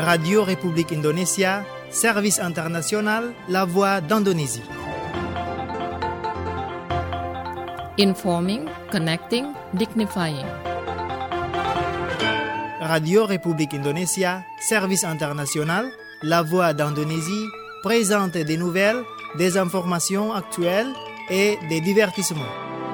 Radio République Indonésia, Service International, La Voix d'Indonésie. Informing, connecting, dignifying. Radio République Indonésia, Service International, La Voix d'Indonésie présente des nouvelles, des informations actuelles et des divertissements.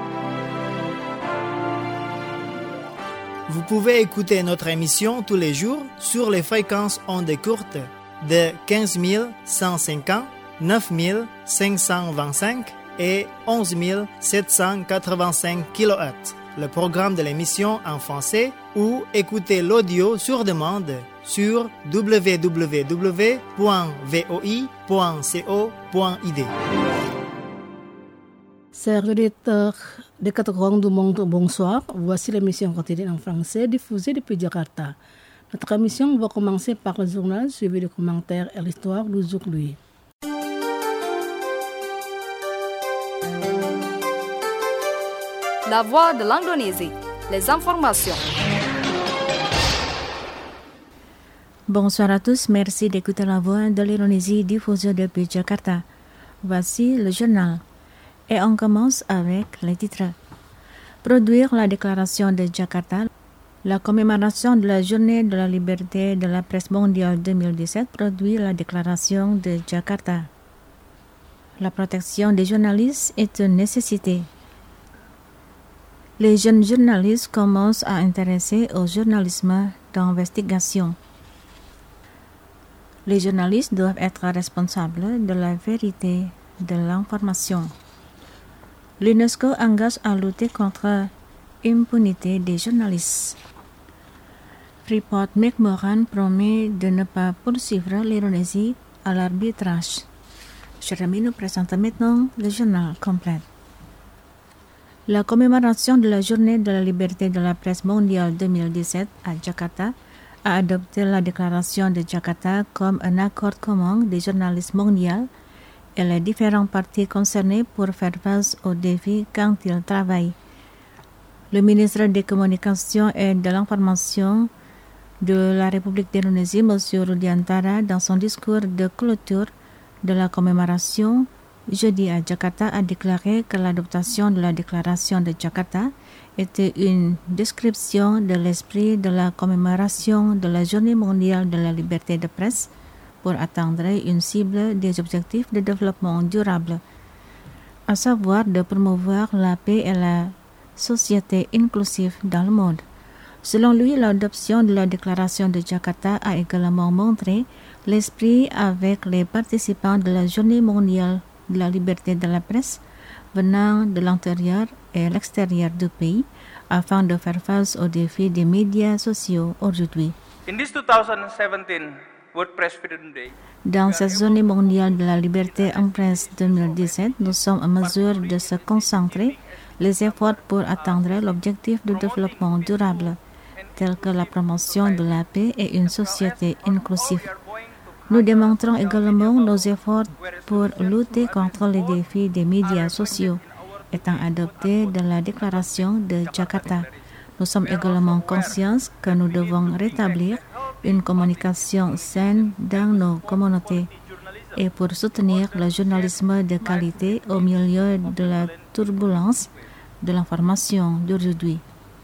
Vous pouvez écouter notre émission tous les jours sur les fréquences ondes courtes de 15 150, 9 525 et 11 785 kHz. Le programme de l'émission en français ou écouter l'audio sur demande sur www.voi.co.id. Chers auditeurs de 80 du monde, bonsoir. Voici l'émission quotidienne en français diffusée depuis Jakarta. Notre émission va commencer par le journal suivi de commentaires et l'histoire d'aujourd'hui. La Voix de l'Indonésie, les informations. Bonsoir à tous, merci d'écouter la Voix de l'Indonésie diffusée depuis Jakarta. Voici le journal. Et on commence avec les titres. Produire la déclaration de Jakarta. La commémoration de la journée de la liberté de la presse mondiale 2017 produit la déclaration de Jakarta. La protection des journalistes est une nécessité. Les jeunes journalistes commencent à intéresser au journalisme d'investigation. Les journalistes doivent être responsables de la vérité de l'information. L'UNESCO engage à lutter contre l'impunité des journalistes. Freeport-McMoRan promet de ne pas poursuivre l'Indonésie à l'arbitrage. Jérémy nous présente maintenant le journal complet. La commémoration de la journée de la liberté de la presse mondiale 2017 à Jakarta a adopté la déclaration de Jakarta comme un accord commun des journalistes mondiaux et les différentes parties concernées pour faire face aux défis quand ils travaillent. Le ministre des Communications et de l'Information de la République d'Indonésie, M. Rudiantara, dans son discours de clôture de la commémoration, jeudi à Jakarta, a déclaré que l'adoption de la déclaration de Jakarta était une description de l'esprit de la commémoration de la Journée mondiale de la liberté de presse pour atteindre une cible des objectifs de développement durable, à savoir de promouvoir la paix et la société inclusive dans le monde. Selon lui, l'adoption de la déclaration de Jakarta a également montré l'esprit avec les participants de la Journée mondiale de la liberté de la presse venant de l'intérieur et l'extérieur du pays afin de faire face aux défis des médias sociaux aujourd'hui. In this 2017 World Press Freedom Day, dans cette journée mondiale de la liberté en presse 2017, nous sommes en mesure de se concentrer les efforts pour atteindre l'objectif de développement durable, tel que la promotion de la paix et une société inclusive. Nous démontrons également nos efforts pour lutter contre les défis des médias sociaux, étant adoptés dans la déclaration de Jakarta. Nous sommes également conscients que nous devons rétablir une communication saine dans nos communautés et pour soutenir le journalisme de qualité au milieu de la turbulence de l'information d'aujourd'hui.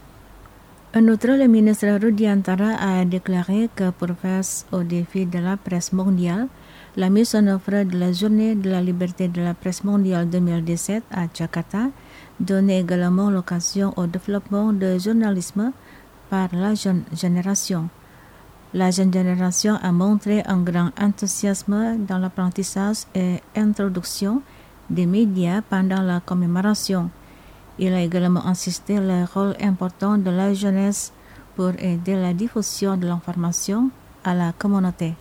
En outre, le ministre Rudiantara a déclaré que pour face aux défis de la presse mondiale, la mise en œuvre de la Journée de la liberté de la presse mondiale 2017 à Jakarta donnait également l'occasion au développement du journalisme par la jeune génération. La jeune génération a montré un grand enthousiasme dans l'apprentissage et introduction des médias pendant la commémoration. Il a également insisté sur le rôle important de la jeunesse pour aider la diffusion de l'information à la communauté.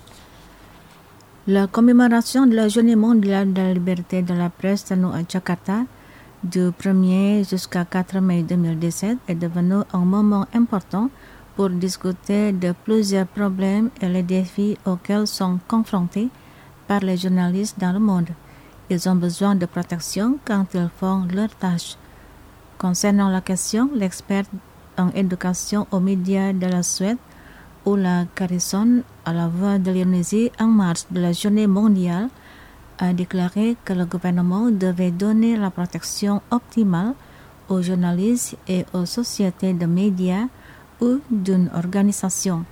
La commémoration de la Journée mondiale de la liberté de la presse tenue à Jakarta du 1er jusqu'à 4 mai 2017 est devenue un moment important pour discuter de plusieurs problèmes et les défis auxquels sont confrontés par les journalistes dans le monde. Ils ont besoin de protection quand ils font leur tâche. Concernant la question, l'expert en éducation aux médias de la Suède, Ola Carison, à la voix de l'Indonésie en marge de la journée mondiale, a déclaré que le gouvernement devait donner la protection optimale aux journalistes et aux sociétés de médias ou d'une organisation.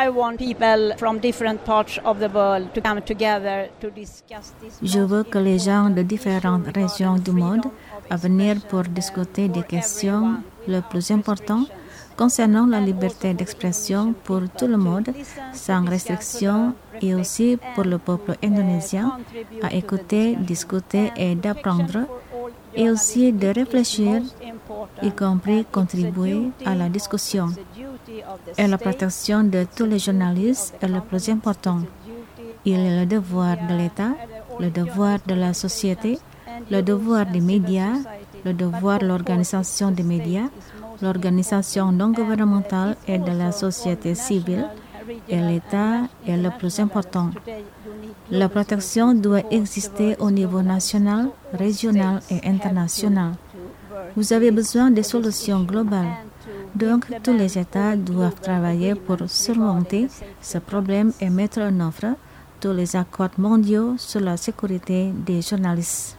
Je veux que les gens de différentes régions du monde à venir pour discuter des questions les plus importantes concernant la liberté d'expression pour tout le monde, sans restriction, et aussi pour le peuple indonésien, à écouter, discuter et d'apprendre, et aussi de réfléchir, y compris contribuer à la discussion. Et la protection de tous les journalistes est le plus important. Il est le devoir de l'État, le devoir de la société, le devoir des médias, le devoir de l'organisation des médias, l'organisation non gouvernementale et de la société civile, et l'État est le plus important. La protection doit exister au niveau national, régional et international. Vous avez besoin de solutions globales. Donc, tous les États doivent travailler pour surmonter ce problème et mettre en œuvre tous les accords mondiaux sur la sécurité des journalistes.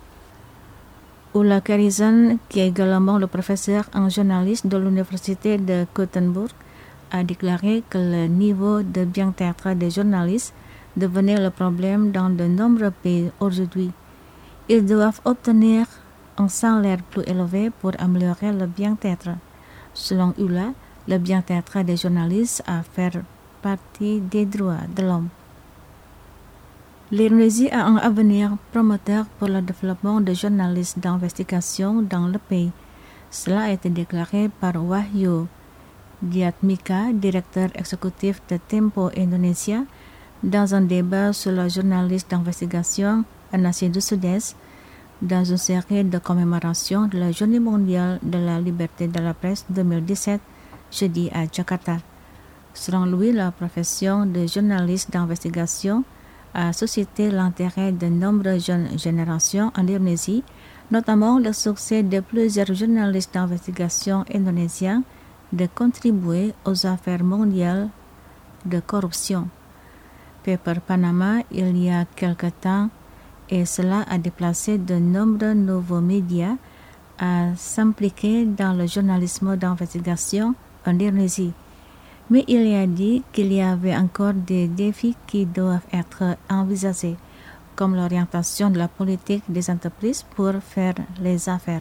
Ola Carison, qui est également le professeur en journalisme de l'Université de Gothenburg, a déclaré que le niveau de bien-être des journalistes devenait le problème dans de nombreux pays aujourd'hui. Ils doivent obtenir un salaire plus élevé pour améliorer le bien-être. Selon Ola, le bien-être des journalistes a fait partie des droits de l'homme. L'Indonésie a un avenir prometteur pour le développement de journalistes d'investigation dans le pays. Cela a été déclaré par Wahyu Diatmika, directeur exécutif de Tempo Indonesia, dans un débat sur le journaliste d'investigation en Asie du Sud-Est, dans une série de commémorations de la Journée mondiale de la liberté de la presse 2017, jeudi à Jakarta. Selon lui, la profession de journaliste d'investigation a suscité l'intérêt de nombreuses jeunes générations en Indonésie, notamment le succès de plusieurs journalistes d'investigation indonésiens de contribuer aux affaires mondiales de corruption. Paper Panama, il y a quelque temps, et cela a déplacé de nombreux nouveaux médias à s'impliquer dans le journalisme d'investigation en Indonésie. Mais il y a dit qu'il y avait encore des défis qui doivent être envisagés, comme l'orientation de la politique des entreprises pour faire les affaires.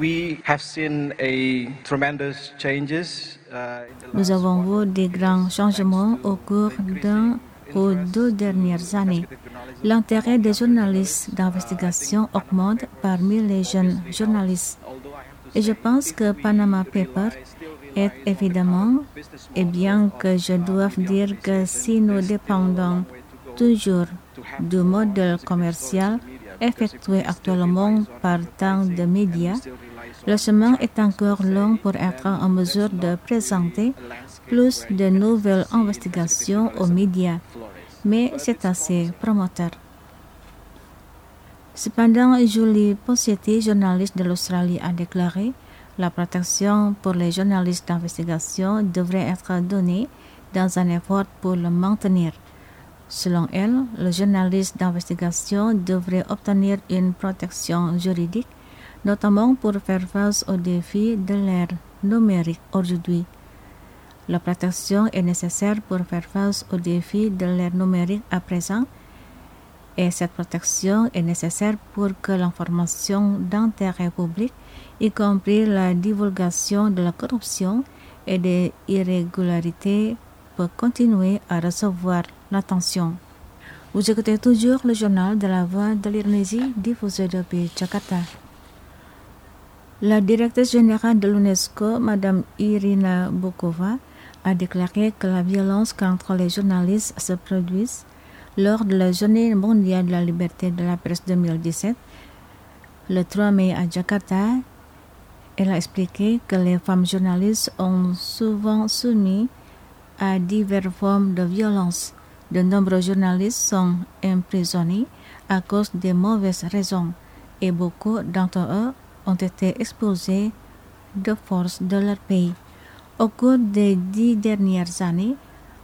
Nous avons vu des grands changements au cours d'un ou deux dernières années. L'intérêt des journalistes d'investigation augmente parmi les jeunes journalistes. Et je pense que Panama Papers est évidemment, et bien que je doive dire que si nous dépendons toujours du modèle commercial effectué actuellement par tant de médias, le chemin est encore long pour être en mesure de présenter plus de nouvelles investigations aux médias, mais c'est assez prometteur. Cependant, Julie Possetti, journaliste de l'Australie, a déclaré la protection pour les journalistes d'investigation devrait être donnée dans un effort pour le maintenir. Selon elle, le journaliste d'investigation devrait obtenir une protection juridique, notamment pour faire face aux défis de l'ère numérique aujourd'hui. La protection est nécessaire pour faire face aux défis de l'ère numérique à présent, et cette protection est nécessaire pour que l'information d'intérêt public, y compris la divulgation de la corruption et des irrégularités, peut continuer à recevoir l'attention. Vous écoutez toujours le journal de la Voix de l'Indonésie diffusé depuis Jakarta. La directrice générale de l'UNESCO, Mme Irina Bokova, a déclaré que la violence contre les journalistes se produit lors de la Journée mondiale de la liberté de la presse 2017, le 3 mai à Jakarta. Elle a expliqué que les femmes journalistes ont souvent soumis à diverses formes de violence. De nombreux journalistes sont emprisonnés à cause des mauvaises raisons et beaucoup d'entre eux ont été expulsés de force de leur pays. Au cours des 10 dernières années,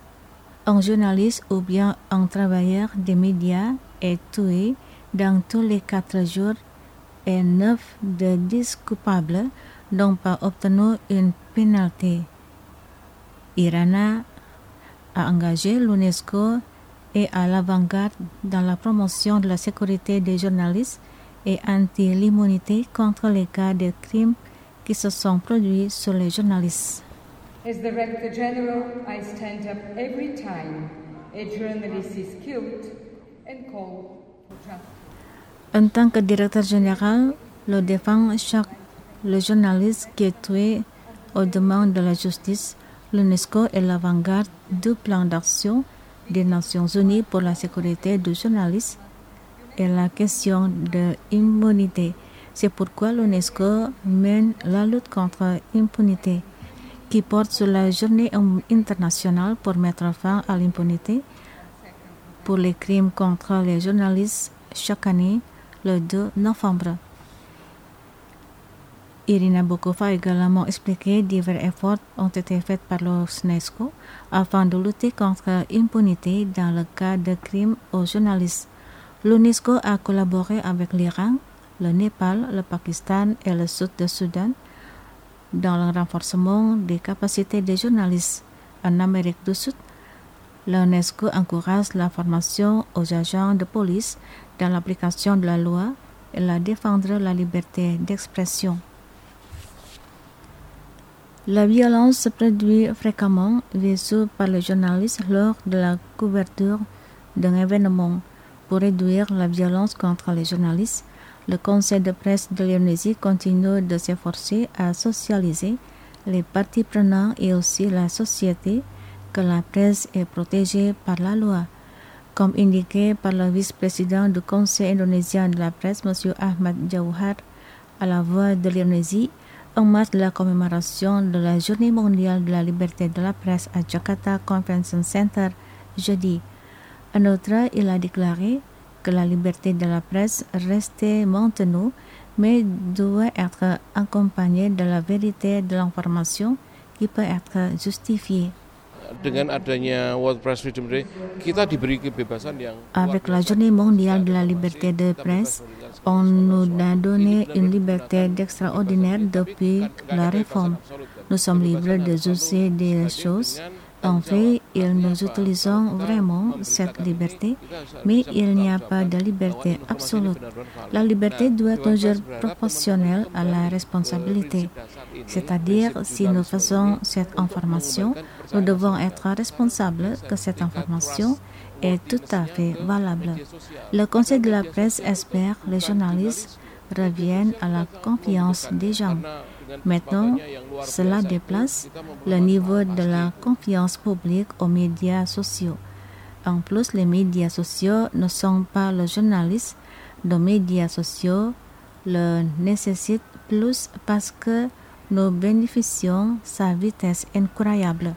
un journaliste ou bien un travailleur des médias est tué dans tous les 4 jours et 9 des 10 coupables n'ont pas obtenu une pénalité. IRANA a engagé l'UNESCO et à l'avant-garde dans la promotion de la sécurité des journalistes et anti-l'immunité contre les cas de crimes qui se sont produits sur les journalistes. As Director General, I stand up every time a journalist is killed and call for justice. En tant que directeur général, je défends le journaliste qui est tué aux demandes de la justice. L'UNESCO est l'avant-garde du plan d'action des Nations Unies pour la sécurité des journalistes et la question de l'immunité. C'est pourquoi l'UNESCO mène la lutte contre l'impunité, qui porte sur la journée internationale pour mettre fin à l'impunité pour les crimes contre les journalistes chaque année, le 2 novembre. Irina Bokova a également expliqué que divers efforts ont été faits par l'UNESCO afin de lutter contre l'impunité dans le cas de crimes aux journalistes. L'UNESCO a collaboré avec l'Iran, le Népal, le Pakistan et le Sud du Soudan dans le renforcement des capacités des journalistes. En Amérique du Sud, l'UNESCO encourage la formation aux agents de police dans l'application de la loi et la défendre la liberté d'expression. La violence se produit fréquemment vécue par les journalistes lors de la couverture d'un événement. Pour réduire la violence contre les journalistes, le Conseil de presse de l'Indonésie continue de s'efforcer à socialiser les parties prenantes et aussi la société que la presse est protégée par la loi. Comme indiqué par le vice-président du Conseil indonésien de la presse, M. Ahmad Jauhar, à la voix de l'Indonésie, en marge de la commémoration de la Journée mondiale de la liberté de la presse à Jakarta Convention Center jeudi. En outre, il a déclaré que la liberté de la presse restait maintenue, mais doit être accompagnée de la vérité de l'information qui peut être justifiée. Dengan adanya World Press Freedom Day, kita diberi kebebasan yang Avec la Journée mondiale de la liberté de presse, on nous a donné une liberté extraordinaire depuis la réforme. Nous sommes libres de juger des choses. En fait, nous utilisons vraiment cette liberté, mais il n'y a pas de liberté absolue. La liberté doit toujours proportionnelle à la responsabilité. C'est-à-dire, si nous faisons cette information, nous devons être responsables que cette information est tout à fait valable. Le Conseil de la presse espère que les journalistes reviennent à la confiance des gens. Maintenant, cela déplace le niveau de la confiance publique aux médias sociaux. En plus, les médias sociaux ne sont pas le journaliste. Les médias sociaux le nécessitent plus parce que nous bénéficions de sa vitesse incroyable.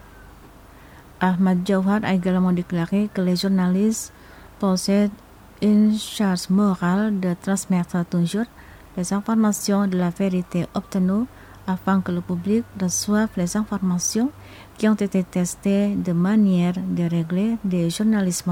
Ahmad Jauhar a également déclaré que les journalistes possèdent une charge morale de transmettre toujours les informations de la vérité obtenues afin que le public reçoive les informations qui ont été testées de manière de régler des journalismes.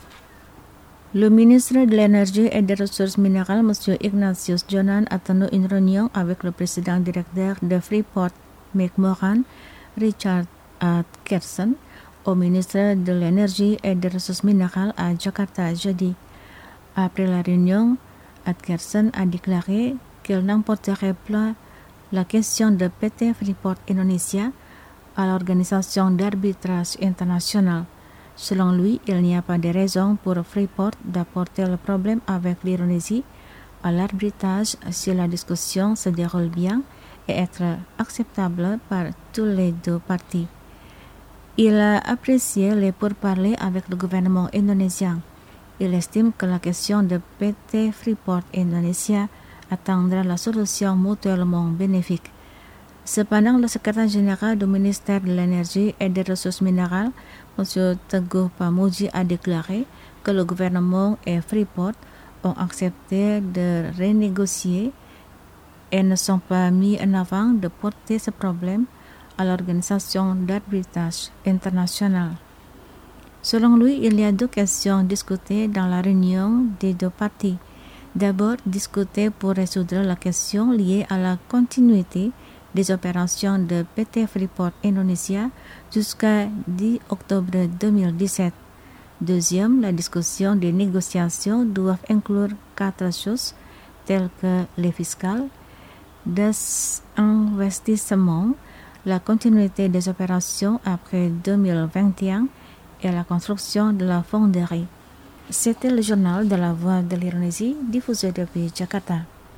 Le ministre de l'Énergie et des Ressources minérales, M. Ignatius Jonan, a tenu une réunion avec le président directeur de Freeport McMoran, Richard Atkerson, au ministre de l'Énergie et des Ressources minérales à Jakarta jeudi. Après la réunion, Atkerson a déclaré qu'il n'emporterait pas la question de PT Freeport Indonesia à l'organisation d'arbitrage international. Selon lui, il n'y a pas de raison pour Freeport d'apporter le problème avec l'Indonésie à l'arbitrage si la discussion se déroule bien et être acceptable par tous les deux parties. Il a apprécié les pourparlers avec le gouvernement indonésien. Il estime que la question de PT Freeport Indonesia atteindra la solution mutuellement bénéfique. Cependant, le secrétaire général du ministère de l'Énergie et des Ressources minérales, M. Teguh Pamuji, a déclaré que le gouvernement et Freeport ont accepté de renégocier et ne sont pas mis en avant de porter ce problème à l'organisation d'arbitrage international. Selon lui, il y a deux questions discutées dans la réunion des deux parties. D'abord, discuter pour résoudre la question liée à la continuité des opérations de PT Freeport Indonesia jusqu'à 10 octobre 2017. Deuxième, la discussion des négociations doivent inclure 4 choses telles que les fiscales, des investissements, la continuité des opérations après 2021 et la construction de la fonderie. C'était le journal de la Voix de l'Indonésie diffusé depuis Jakarta.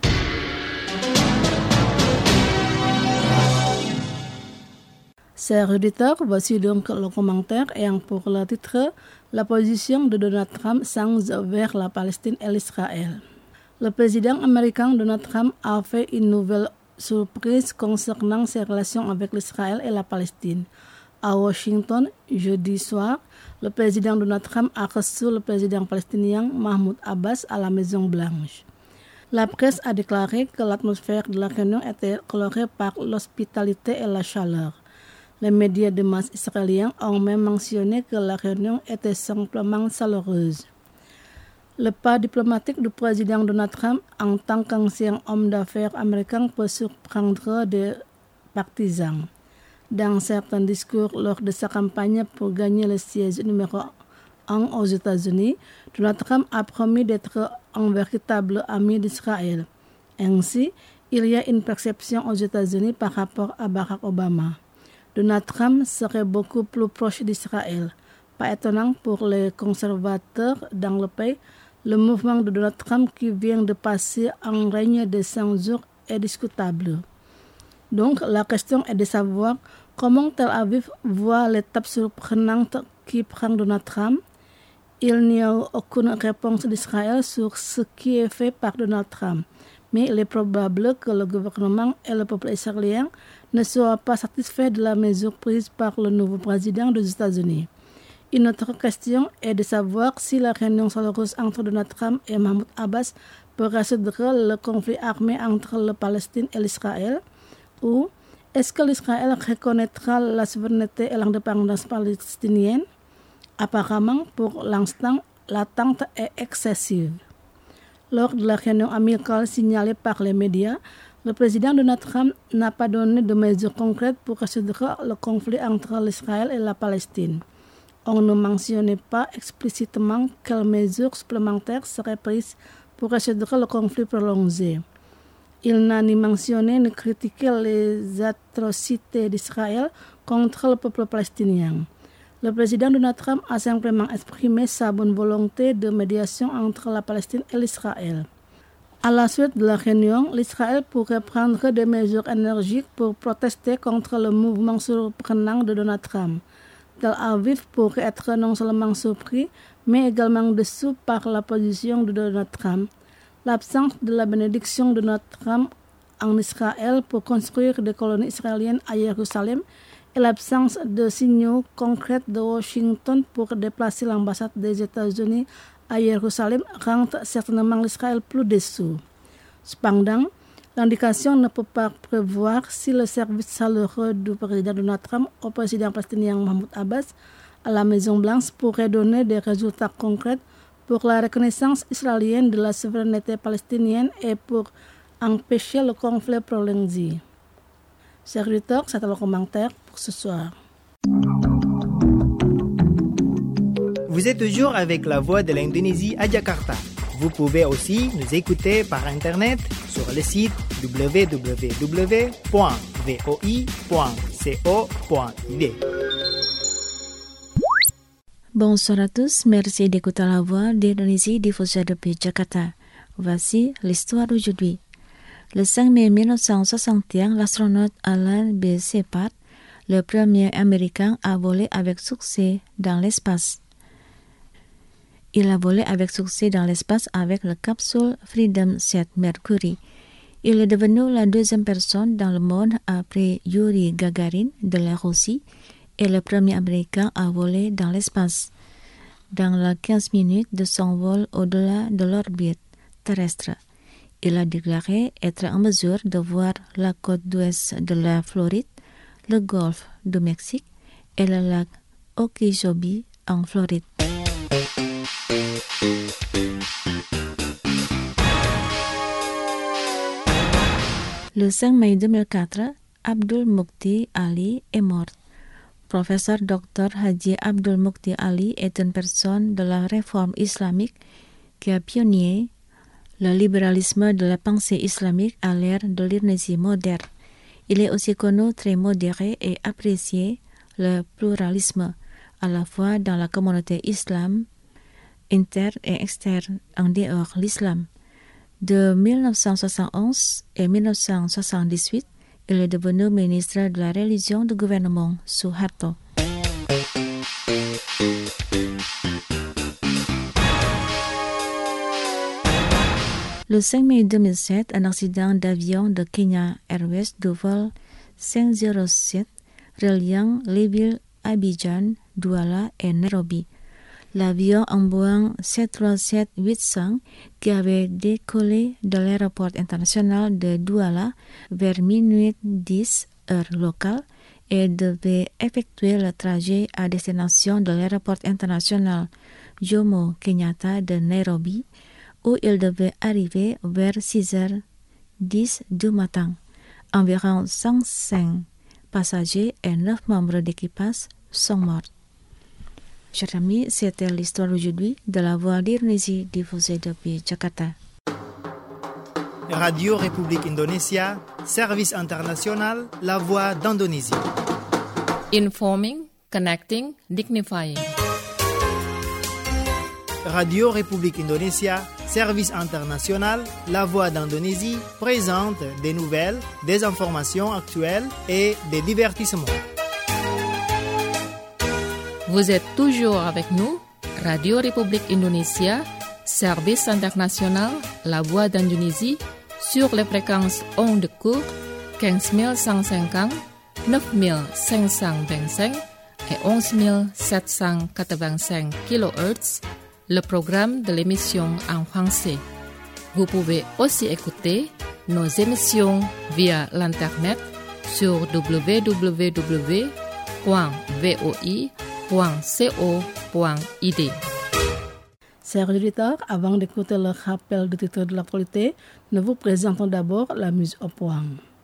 Chers auditeurs, voici donc le commentaire ayant pour le titre la position de Donald Trump s'engage vers la Palestine et l'Israël. Le président américain Donald Trump a fait une nouvelle surprise concernant ses relations avec l'Israël et la Palestine. À Washington, jeudi soir, le président Donald Trump a reçu le président palestinien Mahmoud Abbas à la Maison Blanche. La presse a déclaré que l'atmosphère de la réunion était colorée par l'hospitalité et la chaleur. Les médias de masse israéliens ont même mentionné que la réunion était simplement chaleureuse. Le pas diplomatique du président Donald Trump en tant qu'ancien homme d'affaires américain peut surprendre des partisans. Dans certains discours lors de sa campagne pour gagner le siège numéro 1 aux États-Unis, Donald Trump a promis d'être un véritable ami d'Israël. Ainsi, il y a une perception aux États-Unis par rapport à Barack Obama. Donald Trump serait beaucoup plus proche d'Israël. Pas étonnant pour les conservateurs dans le pays, le mouvement de Donald Trump qui vient de passer un règne de 100 jours est discutable. Donc, la question est de savoir comment Tel Aviv voit l'étape surprenante qui prend Donald Trump. Il n'y a aucune réponse d'Israël sur ce qui est fait par Donald Trump, mais il est probable que le gouvernement et le peuple israélien ne soient pas satisfaits de la mesure prise par le nouveau président des États-Unis. Une autre question est de savoir si la réunion chaleureuse entre Donald Trump et Mahmoud Abbas peut résoudre le conflit armé entre la Palestine et l'Israël, ou est-ce que l'Israël reconnaîtra la souveraineté et l'indépendance palestinienne? Apparemment, pour l'instant, l'attente est excessive. Lors de la réunion amicale signalée par les médias, le président Donald Trump n'a pas donné de mesures concrètes pour résoudre le conflit entre l'Israël et la Palestine. On ne mentionnait pas explicitement quelles mesures supplémentaires seraient prises pour résoudre le conflit prolongé. Il n'a ni mentionné ni critiqué les atrocités d'Israël contre le peuple palestinien. Le président Donald Trump a simplement exprimé sa bonne volonté de médiation entre la Palestine et l'Israël. À la suite de la réunion, l'Israël pourrait prendre des mesures énergiques pour protester contre le mouvement surprenant de Donald Trump. Tel Aviv pourrait être non seulement surpris, mais également déçu par la position de Donald Trump. L'absence de la bénédiction de Donald Trump en Israël pour construire des colonies israéliennes à Jérusalem et l'absence de signaux concrets de Washington pour déplacer l'ambassade des États-Unis à Jérusalem rendent certainement l'Israël plus déçu. Cependant, l'indication ne peut pas prévoir si le service chaleureux du président Donald Trump au président palestinien Mahmoud Abbas à la Maison-Blanche pourrait donner des résultats concrets pour la reconnaissance israélienne de la souveraineté palestinienne et pour empêcher le conflit prolongé. Chers auditeurs, c'était le commentaire pour ce soir. Vous êtes toujours avec la Voix de l'Indonésie à Jakarta. Vous pouvez aussi nous écouter par Internet sur le site www.voi.co.id. Bonsoir à tous, merci d'écouter la Voix d'Indonésie diffusée depuis Jakarta. Voici l'histoire d'aujourd'hui. Le 5 mai 1961, l'astronaute Alan B. Shepard, le premier américain à voler avec succès dans l'espace. Il a volé avec succès dans l'espace avec la capsule Freedom 7 Mercury. Il est devenu la deuxième personne dans le monde après Yuri Gagarin de la Russie et le premier américain à voler dans l'espace. Dans les 15 minutes de son vol au-delà de l'orbite terrestre, il a déclaré être en mesure de voir la côte ouest de la Floride, le golfe du Mexique et le lac Okeechobee en Floride. Le 5 mai 2004, Abdul Mukti Ali est mort. Professeur Dr Haji Abdul Mukti Ali est une personne de la réforme islamique qui a pionnier le libéralisme de la pensée islamique à l'ère de l'Indonésie moderne. Il est aussi connu très modéré et apprécié le pluralisme, à la fois dans la communauté islam, interne et externe, en dehors l'islam. De 1971 et 1978, il est devenu ministre de la religion du gouvernement Suharto. Le 5 mai 2007, un accident d'avion de Kenya Airways du vol 507 reliant les villes Abidjan, Douala et Nairobi. L'avion en Boeing 737-800 qui avait décollé de l'aéroport international de Douala vers minuit 10 heure locale et devait effectuer le trajet à destination de l'aéroport international Jomo Kenyatta de Nairobi, où il devait arriver vers 6h10 du matin. Environ 105 passagers et 9 membres d'équipage sont morts. Chers amis, c'était l'histoire aujourd'hui de la Voix d'Indonésie diffusée depuis Jakarta. Radio République Indonésia, service international, la Voix d'Indonésie. Informing, connecting, dignifying. Radio République Indonésia, service international, la Voix d'Indonésie, présente des nouvelles, des informations actuelles et des divertissements. Vous êtes toujours avec nous, Radio République Indonésia, service international, la Voix d'Indonésie, sur les fréquences ondes courtes 15150, 9525 et 11785 kHz, le programme de l'émission en français. Vous pouvez aussi écouter nos émissions via l'internet sur www.voi.co.id. Chers auditeurs, avant d'écouter le rappel du titre de l'actualité, nous vous présentons d'abord la mise au point.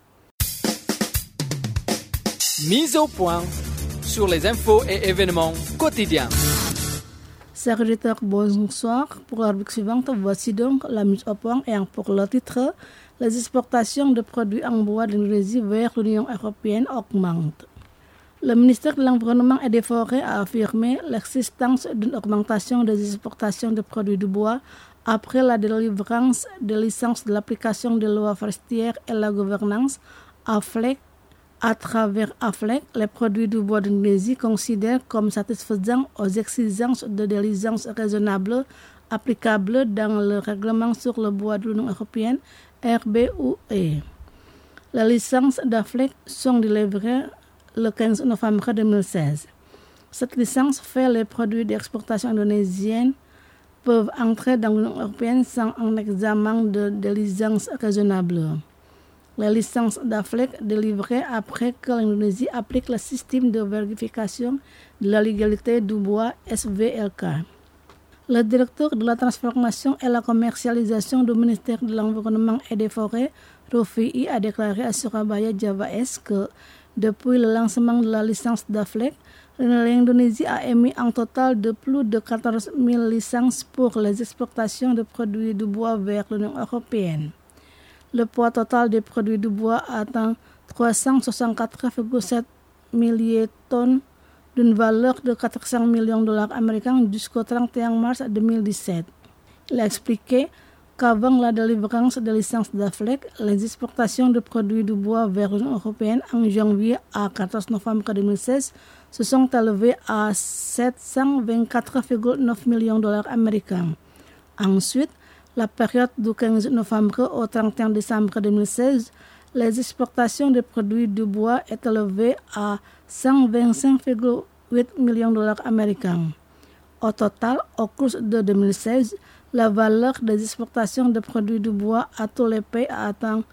Mise au point sur les infos et événements quotidiens. Chers auditeurs, bonsoir. Pour la rubrique suivante, voici donc la mise au point et pour le titre, les exportations de produits en bois d'Indonésie vers l'Union européenne augmentent. Le ministère de l'Environnement et des Forêts a affirmé l'existence d'une augmentation des exportations de produits de bois après la délivrance des licences de l'application des lois forestières et la gouvernance AFLEC. À travers AFLEC, les produits du bois d'Indonésie considèrent comme satisfaisant aux exigences de diligence raisonnable applicables dans le règlement sur le bois de l'Union européenne RBUE. Les licences d'AFLEC sont délivrées le 15 novembre 2016. Cette licence fait les produits d'exportation indonésienne peuvent entrer dans l'Union européenne sans un examen de diligence raisonnable. Les licences d'AFLEC délivrées après que l'Indonésie applique le système de vérification de la légalité du bois SVLK. Le directeur de la transformation et la commercialisation du ministère de l'Environnement et des Forêts, Rofi, a déclaré à Surabaya Java Est que depuis le lancement de la licence d'AFLEC, l'Indonésie a émis un total de plus de 14 000 licences pour les exportations de produits du bois vers l'Union européenne. Le poids total des produits du bois atteint 364,7 milliers de tonnes d'une valeur de 400 millions de dollars américains jusqu'au 31 mars 2017. Il a expliqué qu'avant la délivrance des licences d'AFLEC, les exportations de produits du bois vers l'Union européenne en janvier à 14 novembre 2016 se sont élevées à 724,9 millions de dollars américains. Ensuite, la période du 15 novembre au 31 décembre 2016, les exportations de produits du bois est élevée à 125,8 millions de dollars américains. Au total, au cours de 2016, la valeur des exportations de produits du bois à tous les pays a atteint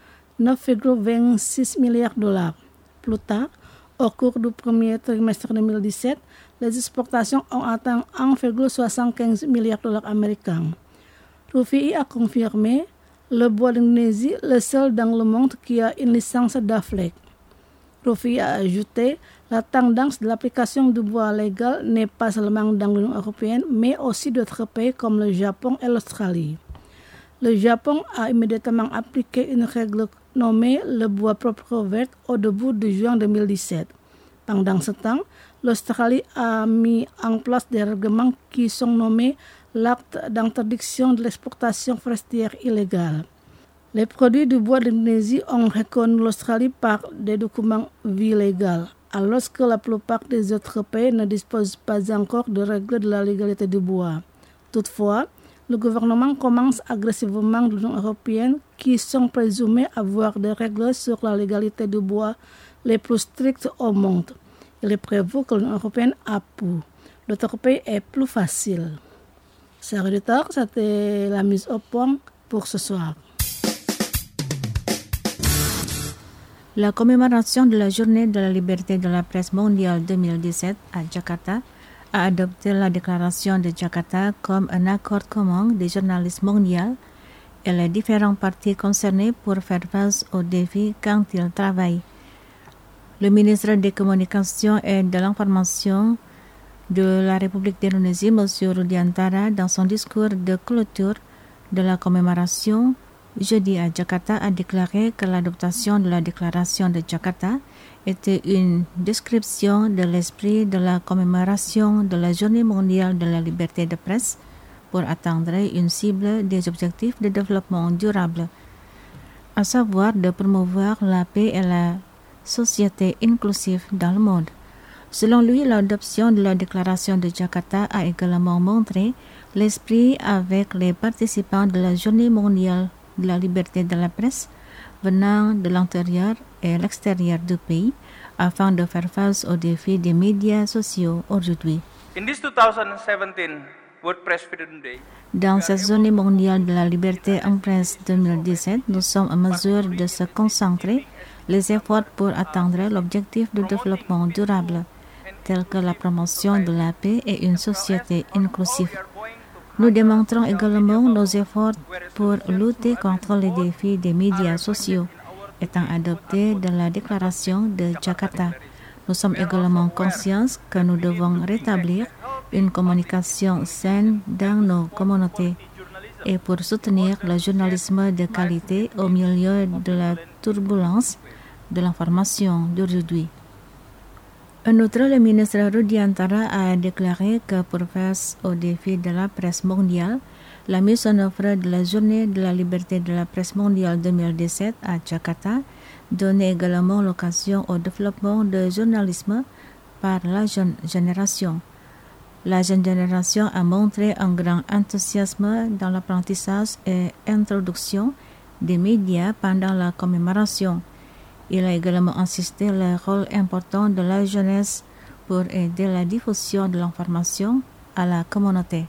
9,26 milliards de dollars. Plus tard, au cours du premier trimestre 2017, les exportations ont atteint 1,75 milliard de dollars américains. RUFI a confirmé le bois d'Indonésie, le seul dans le monde qui a une licence d'AFLEC. RUFI a ajouté, la tendance de l'application du bois légal n'est pas seulement dans l'Union européenne, mais aussi d'autres pays comme le Japon et l'Australie. Le Japon a immédiatement appliqué une règle nommée le bois propre vert au début de juin 2017. Pendant ce temps, l'Australie a mis en place des règlements qui sont nommés l'acte d'interdiction de l'exportation forestière illégale. Les produits du bois d'Indonésie ont reconnu l'Australie par des documents illégaux, alors que la plupart des autres pays ne disposent pas encore de règles de la légalité du bois. Toutefois, le gouvernement commence agressivement l'Union européenne qui sont présumées avoir des règles sur la légalité du bois les plus strictes au monde. Il est prévu que l'Union européenne appuie. D'autres pays est plus facile. Chers auditeurs, c'était la mise au point pour ce soir. La commémoration de la Journée de la liberté de la presse mondiale 2017 à Jakarta a adopté la déclaration de Jakarta comme un accord commun des journalistes mondiaux et les différents parties concernées pour faire face aux défis quand ils travaillent. Le ministre des Communications et de l'Information de la République d'Indonésie, M. Rudiantara, dans son discours de clôture de la commémoration jeudi à Jakarta, a déclaré que l'adoption de la déclaration de Jakarta était une description de l'esprit de la commémoration de la Journée mondiale de la liberté de presse pour atteindre une cible des objectifs de développement durable, à savoir de promouvoir la paix et la société inclusive dans le monde. Selon lui, l'adoption de la déclaration de Jakarta a également montré l'esprit avec les participants de la Journée mondiale de la liberté de la presse venant de l'intérieur et l'extérieur du pays afin de faire face aux défis des médias sociaux aujourd'hui. In this 2017 World Press Freedom Day, dans cette journée mondiale de la liberté en presse 2017, nous sommes en mesure de se concentrer les efforts pour atteindre l'objectif de développement durable, tel que la promotion de la paix et une société inclusive. Nous démontrons également nos efforts pour lutter contre les défis des médias sociaux, étant adoptés dans la déclaration de Jakarta. Nous sommes également conscients que nous devons rétablir une communication saine dans nos communautés et pour soutenir le journalisme de qualité au milieu de la turbulence de l'information d'aujourd'hui. En outre, le ministre Rudiantara a déclaré que pour face aux défis de la presse mondiale, la mise en œuvre de la Journée de la liberté de la presse mondiale 2017 à Jakarta donnait également l'occasion au développement du journalisme par la jeune génération. La jeune génération a montré un grand enthousiasme dans l'apprentissage et introduction des médias pendant la commémoration. Il a également insisté sur le rôle important de la jeunesse pour aider la diffusion de l'information à la communauté.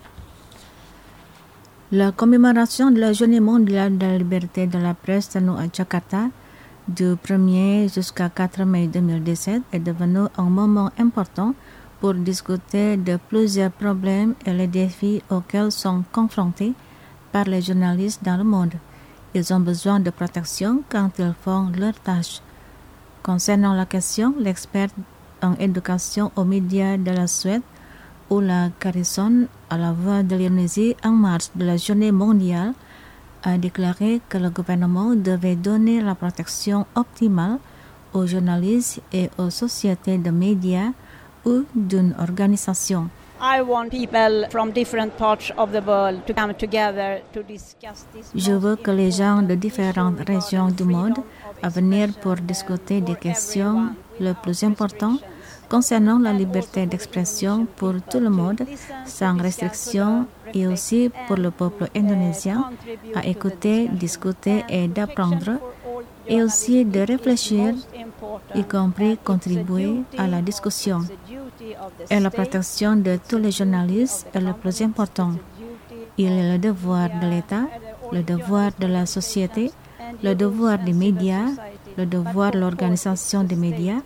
La commémoration de la Journée mondiale de la liberté de la presse tenue à Jakarta du 1er jusqu'à 4 mai 2017 est devenue un moment important pour discuter de plusieurs problèmes et les défis auxquels sont confrontés par les journalistes dans le monde. Ils ont besoin de protection quand ils font leurs tâches. Concernant la question, l'expert en éducation aux médias de la Suède, Ulla Carlsson, à la voix de l'Indonésie en marge de la Journée mondiale, a déclaré que le gouvernement devait donner la protection optimale aux journalistes et aux sociétés de médias ou d'une organisation. Je veux que les gens de différentes régions du monde à venir pour discuter des questions les plus importantes concernant la liberté d'expression pour tout le monde, sans restriction, et aussi pour le peuple indonésien, à écouter, discuter et d'apprendre, et aussi de réfléchir, y compris contribuer à la discussion. Et la protection de tous les journalistes est le plus important. Il est le devoir de l'État, le devoir de la société, le devoir des médias, le devoir de l'organisation des médias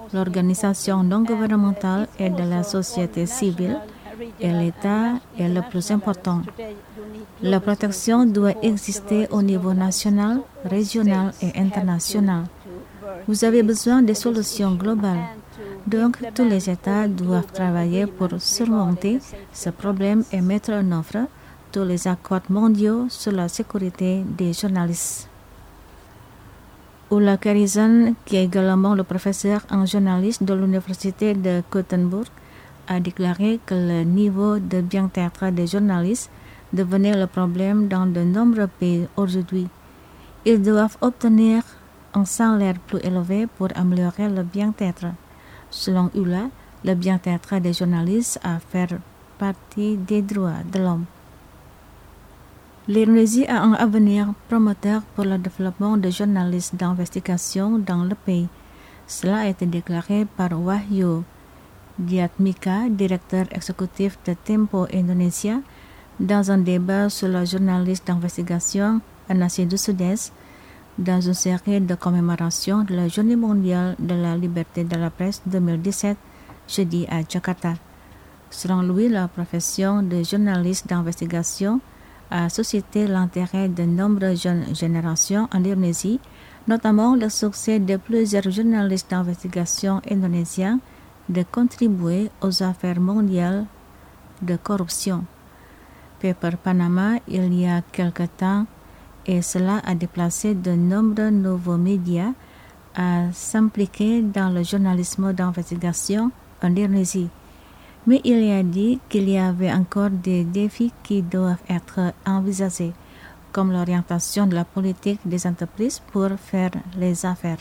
l'organisation non gouvernementale et de la société civile, et l'État est le plus important. La protection doit exister au niveau national, régional et international. Vous avez besoin de solutions globales. Donc, tous les États doivent travailler pour surmonter ce problème et mettre en œuvre tous les accords mondiaux sur la sécurité des journalistes. Ulla Karizan, qui est également le professeur en journalisme de l'Université de Gothenburg, a déclaré que le niveau de bien-être des journalistes devenait le problème dans de nombreux pays aujourd'hui. Ils doivent obtenir un salaire plus élevé pour améliorer le bien-être. Selon Ulla, le bien-être des journalistes a fait partie des droits de l'homme. L'Indonésie a un avenir prometteur pour le développement de journalistes d'investigation dans le pays. Cela a été déclaré par Wahyu Diatmika, directeur exécutif de Tempo Indonesia, dans un débat sur le journaliste d'investigation en Asie du Sud-Est, dans une série de commémorations de la Journée mondiale de la liberté de la presse 2017, jeudi à Jakarta. Selon lui, la profession de journaliste d'investigation a suscité l'intérêt de nombreuses jeunes générations en Indonésie, notamment le succès de plusieurs journalistes d'investigation indonésiens de contribuer aux affaires mondiales de corruption. Paper Panama, il y a quelque temps, et cela a déplacé de nombreux nouveaux médias à s'impliquer dans le journalisme d'investigation en Indonésie. Mais il y a dit qu'il y avait encore des défis qui doivent être envisagés, comme l'orientation de la politique des entreprises pour faire les affaires.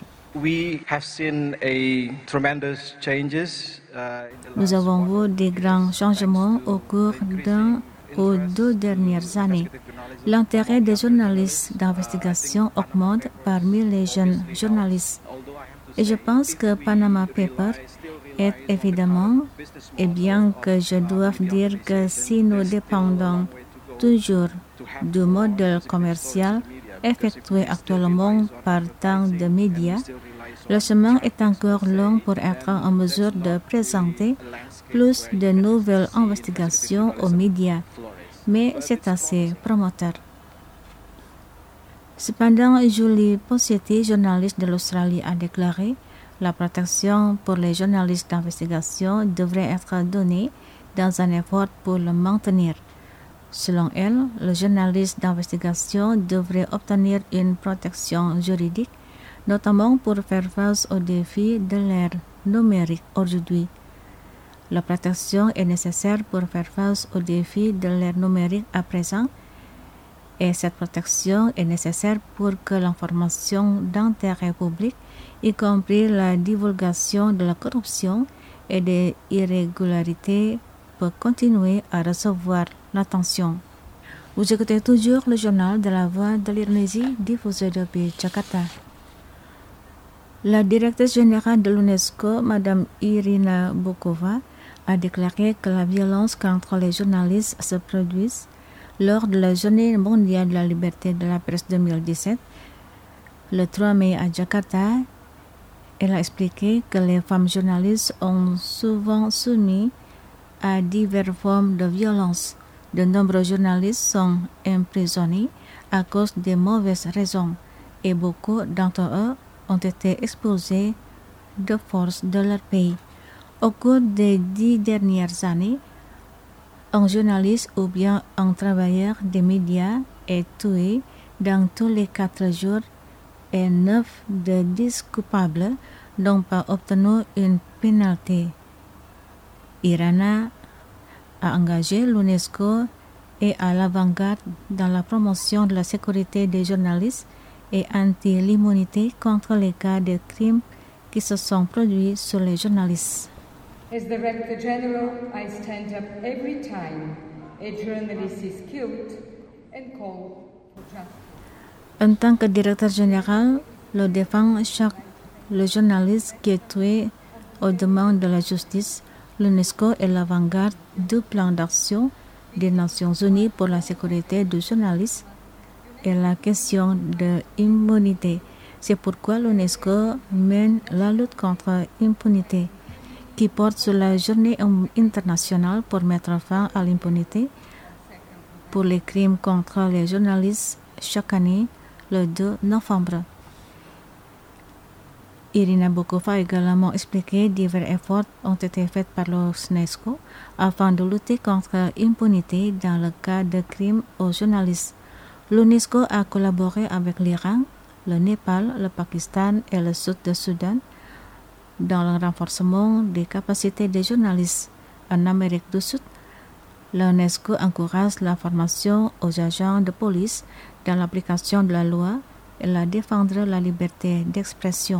Nous avons vu des grands changements au cours d'un ou deux dernières années. L'intérêt des journalistes d'investigation augmente parmi les jeunes journalistes. Et je pense que Panama Papers est évidemment, et bien que je dois dire que si nous dépendons toujours du modèle commercial effectué actuellement par tant de médias, le chemin est encore long pour être en mesure de présenter plus de nouvelles investigations aux médias, mais c'est assez prometteur. Cependant, Julie Possetti, journaliste de l'Australie, a déclaré « La protection pour les journalistes d'investigation devrait être donnée dans un effort pour le maintenir. Selon elle, le journaliste d'investigation devrait obtenir une protection juridique, notamment pour faire face aux défis de l'ère numérique aujourd'hui. La protection est nécessaire pour faire face aux défis de l'ère numérique à présent, et cette protection est nécessaire pour que l'information d'intérêt public, y compris la divulgation de la corruption et des irrégularités, peut continuer à recevoir l'attention. Vous écoutez toujours le journal de la Voix de l'Indonésie diffusé depuis Jakarta. La directrice générale de l'UNESCO, Mme Irina Bokova, a déclaré que la violence contre les journalistes se produit lors de la Journée mondiale de la liberté de la presse 2017, le 3 mai à Jakarta. Elle a expliqué que les femmes journalistes ont souvent soumis à diverses formes de violence. De nombreux journalistes sont emprisonnés à cause des mauvaises raisons et beaucoup d'entre eux ont été expulsés de force de leur pays. Au cours des 10 dernières années, un journaliste ou bien un travailleur des médias est tué dans tous les 4 jours et 9 des 10 coupables n'ont pas obtenu une pénalité. Irana a engagé l'UNESCO et à l'avant-garde dans la promotion de la sécurité des journalistes et anti-l'immunité contre les cas de crimes qui se sont produits sur les journalistes. As Director General, I stand up every time a journalist is killed and call for justice. En tant que directeur général, je défends le journaliste qui est tué aux demandes de la justice. L'UNESCO est l'avant-garde du plan d'action des Nations Unies pour la sécurité du journaliste et la question de l'immunité C'est pourquoi l'UNESCO mène la lutte contre l'impunité, qui porte sur la journée internationale pour mettre fin à l'impunité pour les crimes contre les journalistes chaque année, le 2 novembre. Irina Bokova a également expliqué que divers efforts ont été faits par l'UNESCO afin de lutter contre l'impunité dans le cas de crimes aux journalistes. L'UNESCO a collaboré avec l'Iran, le Népal, le Pakistan et le Sud du Soudan dans le renforcement des capacités des journalistes. En Amérique du Sud, l'UNESCO encourage la formation aux agents de police dans l'application de la loi et la défendre la liberté d'expression.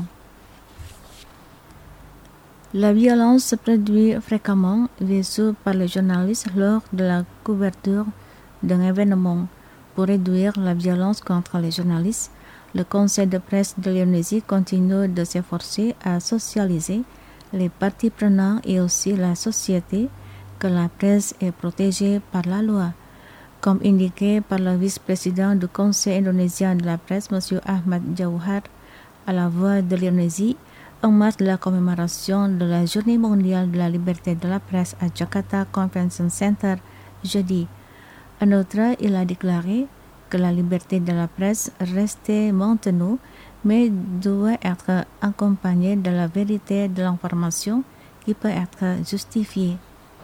La violence se produit fréquemment vécue par les journalistes lors de la couverture d'un événement. Pour réduire la violence contre les journalistes, le Conseil de presse de l'Indonésie continue de s'efforcer à socialiser les parties prenantes et aussi la société que la presse est protégée par la loi. Comme indiqué par le vice-président du Conseil indonésien de la presse, M. Ahmad Jauhar, à la voix de l'Indonésie, en marge de la commémoration de la Journée mondiale de la liberté de la presse à Jakarta Convention Center jeudi. En outre, il a déclaré que la liberté de la presse restait maintenue, mais doit être accompagnée de la vérité de l'information qui peut être justifiée.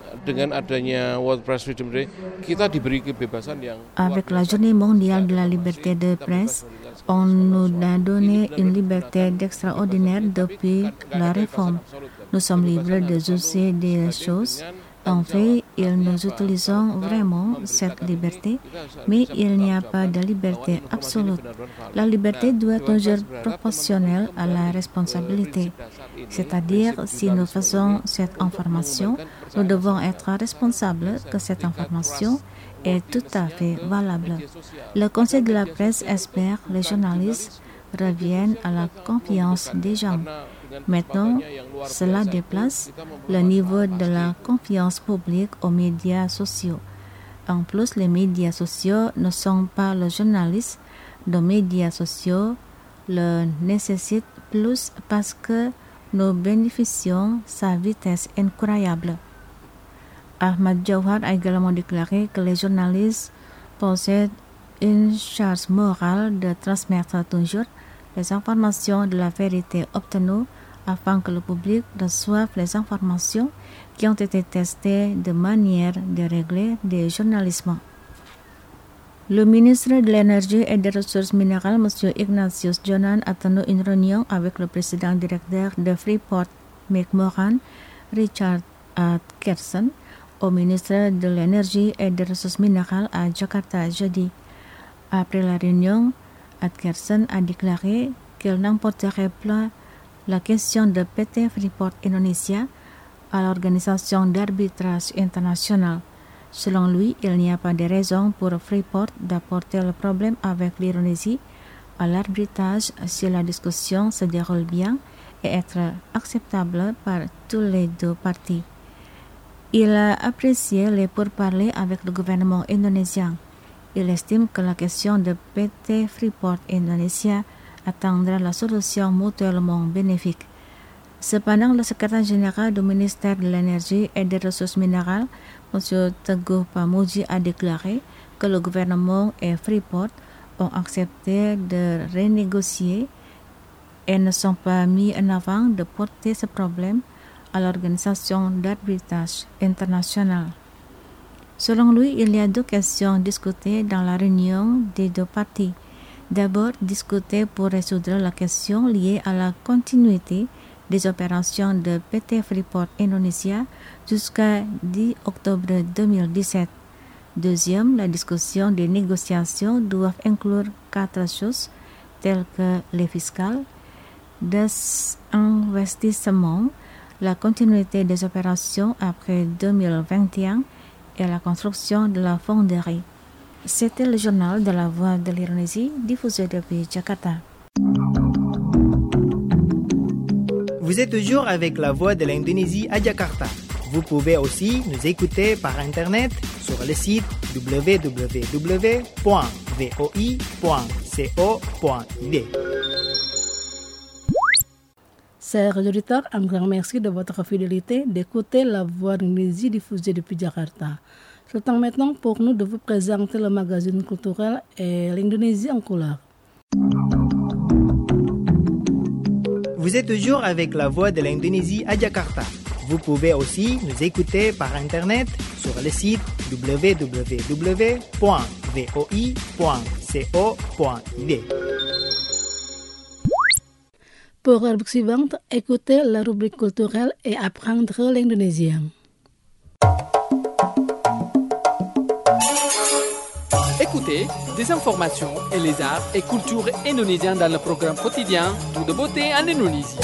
Avec la Journée mondiale de la liberté de presse, on nous a donné une liberté d'extraordinaire depuis la réforme. Nous sommes libres de juger des choses. En fait, nous utilisons vraiment cette liberté, mais il n'y a pas de liberté absolue. La liberté doit être toujours proportionnelle à la responsabilité. C'est-à-dire, si nous faisons cette information, nous devons être responsables que cette information est tout à fait valable. Le Conseil de la presse espère que les journalistes reviennent à la confiance des gens. Maintenant, cela déplace le niveau de la confiance publique aux médias sociaux. En plus, les médias sociaux ne sont pas les journalistes. Les médias sociaux le nécessitent plus parce que nous bénéficions de sa vitesse incroyable. Ahmad Jauhar a également déclaré que les journalistes possèdent une charge morale de transmettre toujours les informations de la vérité obtenues afin que le public reçoive les informations qui ont été testées de manière de régler des journalismes. Le ministre de l'Énergie et des Ressources minérales, M. Ignatius Jonan, a tenu une réunion avec le président directeur de Freeport McMoran, Richard Atkerson, au ministre de l'Énergie et des Ressources minérales à Jakarta jeudi. Après la réunion, Atkerson a déclaré qu'il n'emporterait pas la question de PT Freeport Indonesia à l'organisation d'arbitrage international. Selon lui, il n'y a pas de raison pour Freeport d'apporter le problème avec l'Indonésie à l'arbitrage si la discussion se déroule bien et être acceptable par tous les deux parties. Il a apprécié les pourparlers avec le gouvernement indonésien. Il estime que la question de PT Freeport Indonesia atteindra la solution mutuellement bénéfique. Cependant, le secrétaire général du ministère de l'Énergie et des Ressources minérales, M. Teguh Pamuji, a déclaré que le gouvernement et Freeport ont accepté de renégocier et ne sont pas mis en avant de porter ce problème à l'organisation d'arbitrage international. Selon lui, il y a deux questions discutées dans la réunion des deux parties. D'abord, discuter pour résoudre la question liée à la continuité des opérations de PT Freeport Indonesia jusqu'à 10 octobre 2017. Deuxième, la discussion des négociations doivent inclure 4 choses telles que les fiscales, des investissements, la continuité des opérations après 2021 et la construction de la fonderie. C'était le journal de la Voix de l'Indonésie, diffusé depuis Jakarta. Vous êtes toujours avec la Voix de l'Indonésie à Jakarta. Vous pouvez aussi nous écouter par Internet sur le site www.voi.co.id. Chers auditeurs, un grand merci de votre fidélité d'écouter la voix d'Indonésie diffusée depuis Jakarta. C'est le temps maintenant pour nous de vous présenter le magazine culturel et l'Indonésie en couleur. Vous êtes toujours avec la voix de l'Indonésie à Jakarta. Vous pouvez aussi nous écouter par Internet sur le site www.voi.co.id. Pour la rubrique suivante, écoutez la rubrique culturelle et apprendre l'indonésien. Écoutez des informations et les arts et cultures indonésiens dans le programme quotidien Tout de beauté en Indonésie.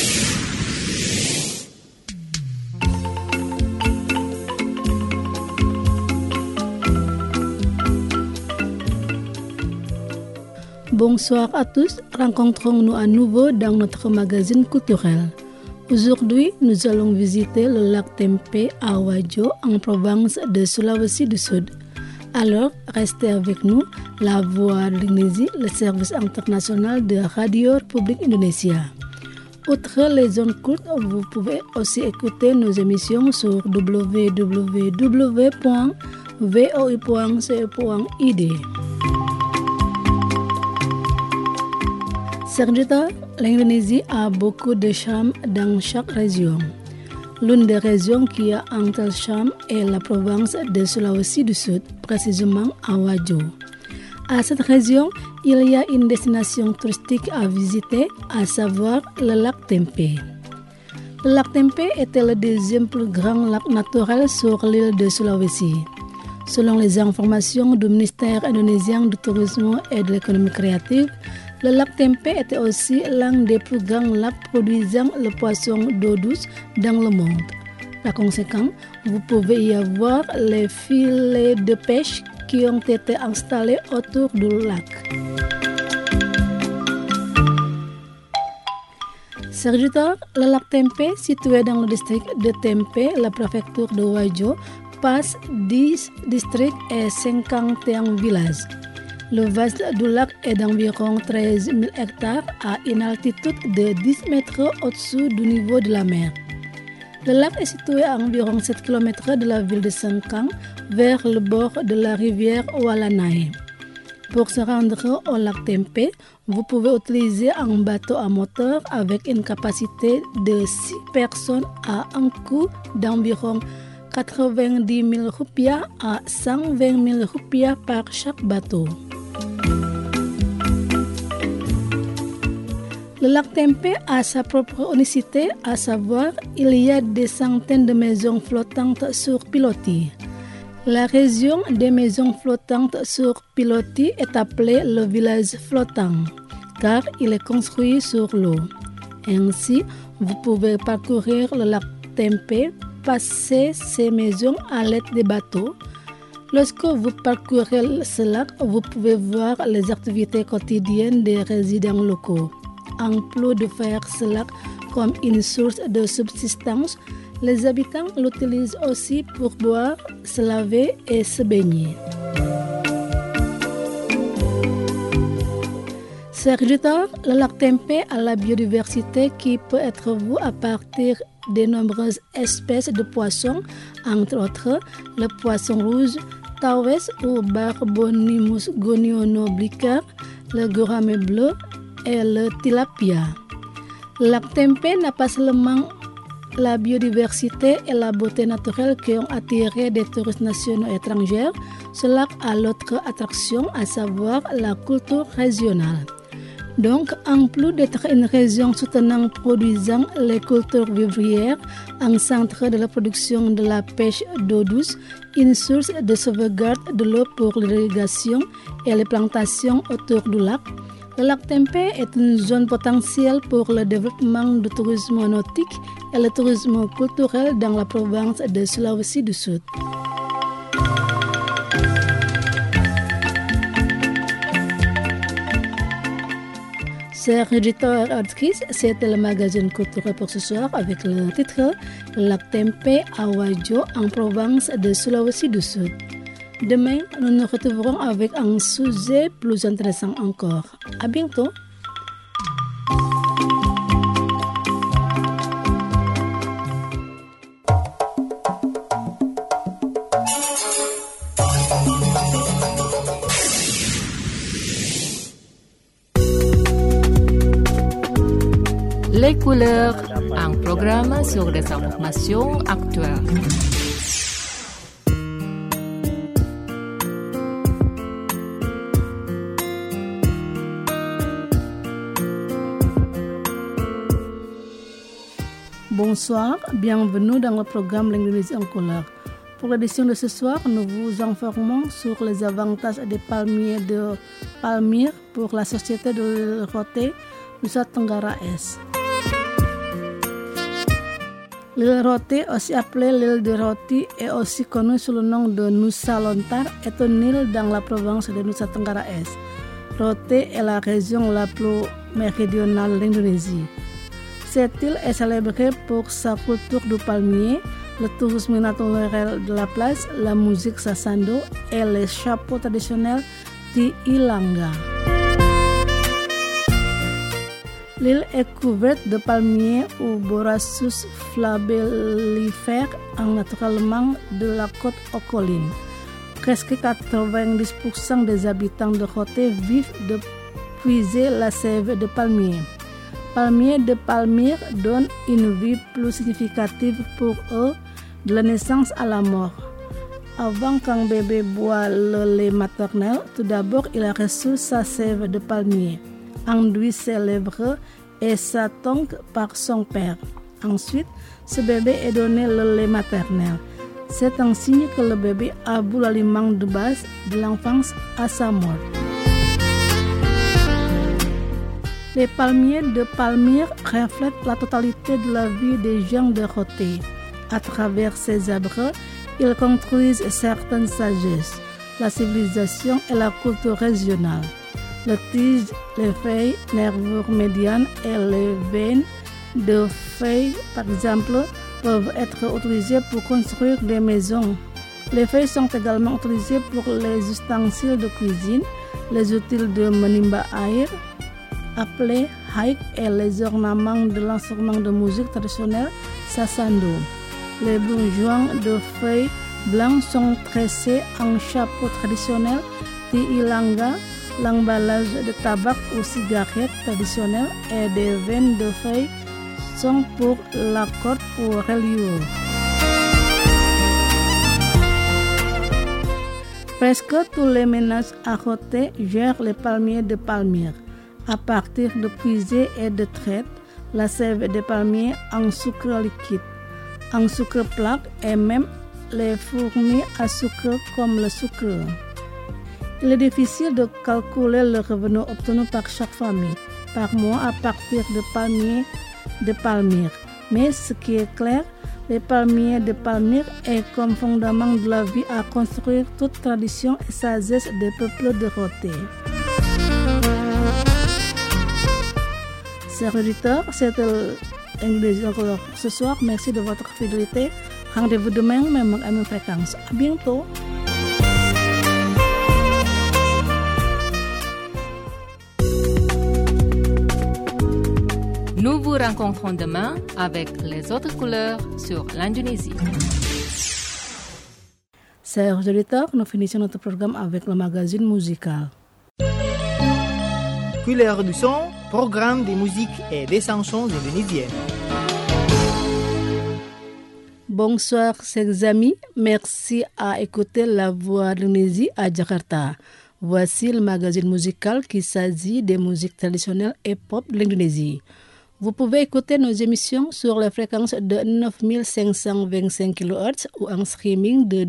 Bonsoir à tous, rencontrons-nous à nouveau dans notre magazine culturel. Aujourd'hui, nous allons visiter le lac Tempe à Wajo en province de Sulawesi du Sud. Alors, restez avec nous, la voix de l'Indonésie, le service international de Radio République Indonésia. Outre les zones courtes, vous pouvez aussi écouter nos émissions sur www.voi.co.id. Certes, l'Indonésie a beaucoup de charme dans chaque région. L'une des régions qui a un tel charme est la province de Sulawesi du Sud, précisément à Wajo. À cette région, il y a une destination touristique à visiter, à savoir le lac Tempe. Le lac Tempe était le deuxième plus grand lac naturel sur l'île de Sulawesi. Selon les informations du ministère indonésien du Tourisme et de l'économie créative, le lac Tempe était aussi l'un des plus grands lacs produisant le poisson d'eau douce dans le monde. Par conséquent, vous pouvez y avoir les filets de pêche qui ont été installés autour du lac. Sergitor, le lac Tempe, situé dans le district de Tempe, la préfecture de Wajo, passe 10 districts et 51 villages. Le vaste du lac est d'environ 13 000 hectares à une altitude de 10 mètres au-dessus du niveau de la mer. Le lac est situé à environ 7 km de la ville de Sengkang, vers le bord de la rivière Walanai. Pour se rendre au lac Tempe, vous pouvez utiliser un bateau à moteur avec une capacité de 6 personnes à un coût d'environ 90 000 rupiah à 120 000 rupiah par chaque bateau. Le lac Tempe a sa propre unicité, à savoir il y a des centaines de maisons flottantes sur pilotis. La région des maisons flottantes sur pilotis est appelée le village flottant, car il est construit sur l'eau. Ainsi, vous pouvez parcourir le lac Tempe, passer ces maisons à l'aide des bateaux. Lorsque vous parcourez ce lac, vous pouvez voir les activités quotidiennes des résidents locaux. En plus de faire ce lac comme une source de subsistance, les habitants l'utilisent aussi pour boire, se laver et se baigner. Sergitor, le lac Tempe a la biodiversité qui peut être vue à partir de nombreuses espèces de poissons, entre autres le poisson rouge, Tawes ou Barbonimus gonionoblicar, le gourame bleu et le tilapia. Le lac Tempe n'a pas seulement la biodiversité et la beauté naturelle qui ont attiré des touristes nationaux et étrangers. Ce lac a l'autre attraction, à savoir la culture régionale. Donc, en plus d'être une région soutenant produisant les cultures vivrières, un centre de la production de la pêche d'eau douce, une source de sauvegarde de l'eau pour l'irrigation et les plantations autour du lac, le lac Tempe est une zone potentielle pour le développement du tourisme nautique et le tourisme culturel dans la province de Sulawesi du Sud. Chers auditeurs et auditrices, c'était le magazine culturel pour ce soir avec le titre Lac Tempe à Wajo en province de Sulawesi du Sud. Demain, nous nous retrouverons avec un sujet plus intéressant encore. À bientôt. couleurs, un programme sur des informations actuelles. Bonsoir, bienvenue dans le programme L'Indonésie en couleur. Pour l'édition de ce soir, nous vous informons sur les avantages des palmiers de Palmyre pour la société de l'île Rote, Nusa Tenggara Est. L'île Rote, aussi appelée l'île de Roti, est aussi connue sous le nom de Nusa Lontar, est une île dans la province de Nusa Tenggara Est. Rote est la région la plus méridionale de l'Indonésie. Cette île est célébrée pour sa culture du palmier, le tourisme naturel de la place, la musique sasando et les chapeaux traditionnels Tiilanga. L'île est couverte de palmiers ou Borassus flabellifères naturellement de la côte Okoline. Presque 90% des habitants de Rote vivent de puiser la sève de palmier. Palmiers de Palmyre donnent une vie plus significative pour eux de la naissance à la mort. Avant qu'un bébé boive le lait maternel, tout d'abord il a reçu sa sève de palmier, enduit ses lèvres et sa tongue par son père. Ensuite, ce bébé est donné le lait maternel. C'est un signe que le bébé a bu l'aliment de base de l'enfance à sa mort. Les palmiers de Palmyre reflètent la totalité de la vie des gens de Rote. À travers ces arbres, ils construisent certaines sagesses, la civilisation et la culture régionale. Les tiges, les feuilles, nervures médianes et les veines de feuilles, par exemple, peuvent être utilisées pour construire des maisons. Les feuilles sont également utilisées pour les ustensiles de cuisine, les outils de menimba air, appelés haik, et les ornements de l'instrument de musique traditionnel sasando. Les bourgeons de feuilles blanches sont tressés en chapeau traditionnel Tiilanga. L'emballage de tabac ou cigarettes traditionnelles et des veines de feuilles sont pour la corde ou reliure. Presque tous les ménages à Rote gèrent les palmiers de Palmyre. À partir de puisées et de traites, la sève des palmiers en sucre liquide, en sucre plaque et même les fourmis à sucre comme le sucre. Il est difficile de calculer le revenu obtenu par chaque famille par mois à partir de palmiers de Palmyre. Mais ce qui est clair, les palmiers de Palmyre est comme fondement de la vie à construire toute tradition et sagesse des peuples de Rote. Chers auditeurs, c'était l'Indonésie en couleur pour ce soir. Merci de votre fidélité. Rendez-vous demain, même à même fréquence. À bientôt. Nous vous rencontrons demain avec les autres couleurs sur l'Indonésie. Chers auditeurs, nous finissons notre programme avec le magazine musical. Couleur du son, programme de musique et des chansons indonésiennes. Bonsoir chers amis, merci à écouter La Voix de l'Indonésie à Jakarta. Voici le magazine musical qui s'agit des musiques traditionnelles et pop de l'Indonésie. Vous pouvez écouter nos émissions sur la fréquence de 9525 kHz ou en streaming de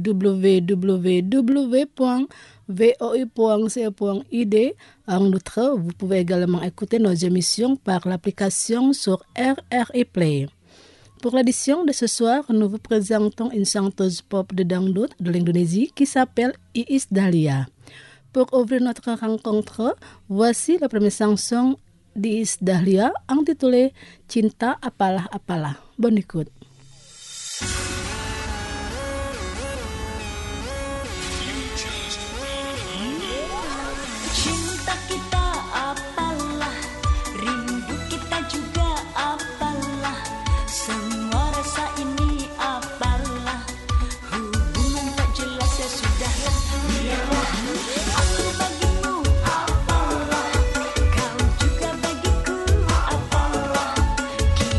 www.voi.co.id. En outre, vous pouvez également écouter nos émissions par l'application sur RRI Play. Pour l'édition de ce soir, nous vous présentons une chanteuse pop de dangdut de l'Indonésie qui s'appelle Iis Dahlia. Pour ouvrir notre rencontre, voici la première chanson d'Iis Dahlia intitulée Cinta Apalah Apalah. Bonne écoute. Cinta kita apalah, rindu kita juga apalah, semua rasa ini apalah, hubungan tak jelas ya sudahlah, biarlah aku bagimu apalah, kau juga bagiku apalah,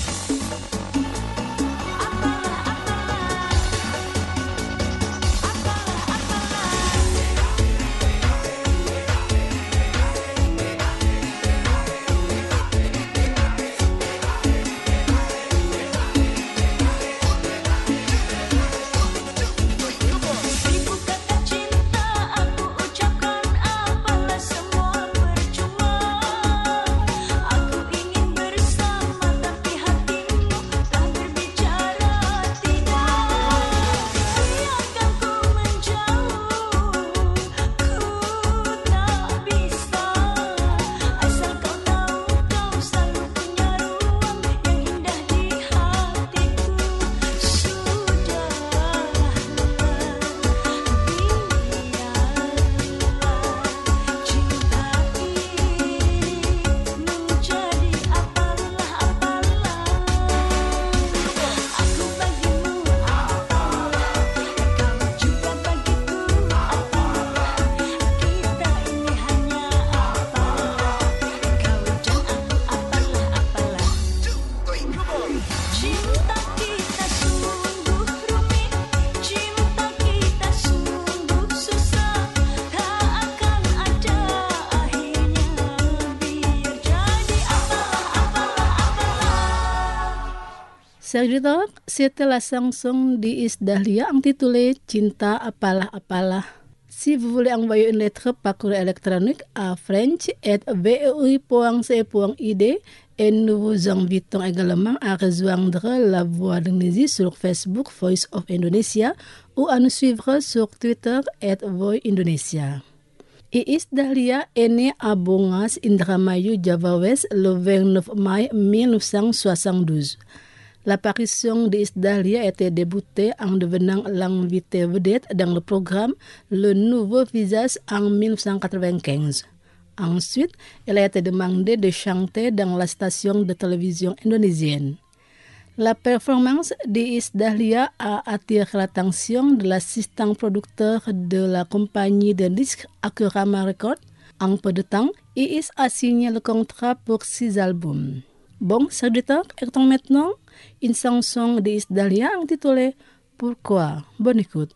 Serviteur, c'était la chanson d'Iis Dahlia intitulée Cinta Apalah Apalah. Si vous voulez envoyer une lettre par courrier électronique à french@voi.ce.id et nous vous invitons également à rejoindre La Voix d'Indonésie sur Facebook Voice of Indonesia ou à nous suivre sur Twitter @voindonesia. Iis Dahlia est née à Bongas, Indramayu, Java West, le 29 mai 1972. L'apparition d'Iis Dahlia était débutée en devenant l'invitée vedette dans le programme Le Nouveau Visage en 1995. Ensuite, elle a été demandée de chanter dans la station de télévision indonésienne. La performance d'Iis Dahlia a attiré l'attention de l'assistant producteur de la compagnie de disques Akurama Records. En peu de temps, Iis a signé le contrat pour 6 albums. Bon, serviteur, écoutons maintenant une chanson d'Iis Dahlia intitulée Pourquoi. Bonne écoute.